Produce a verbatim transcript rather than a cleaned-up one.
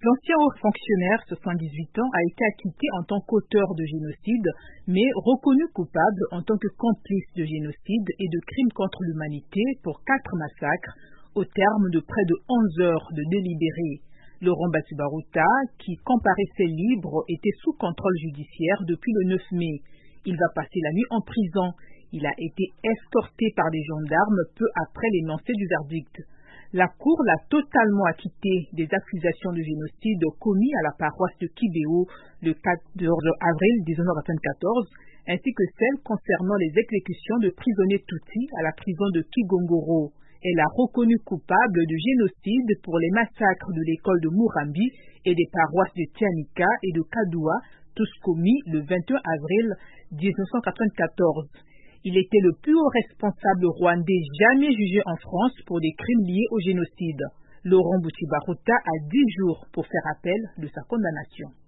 L'ancien haut fonctionnaire, soixante-dix-huit ans, a été acquitté en tant qu'auteur de génocide, mais reconnu coupable en tant que complice de génocide et de crimes contre l'humanité pour quatre massacres, au terme de près de onze heures de délibéré. Laurent Gbagbo, qui comparaissait libre, était sous contrôle judiciaire depuis le neuf mai. Il va passer la nuit en prison. Il a été escorté par des gendarmes peu après l'énoncé du verdict. La Cour l'a totalement acquitté des accusations de génocide commis à la paroisse de Kibéo le quatorze avril mille neuf cent quatre-vingt-quatorze, ainsi que celles concernant les exécutions de prisonniers Tutsis à la prison de Kigongoro. Elle a reconnu coupable de génocide pour les massacres de l'école de Murambi et des paroisses de Tianika et de Kadoua, tous commis le vingt et un avril mille neuf cent quatre-vingt-quatorze. Il était le plus haut responsable rwandais jamais jugé en France pour des crimes liés au génocide. Laurent Gbagbo a dix jours pour faire appel de sa condamnation.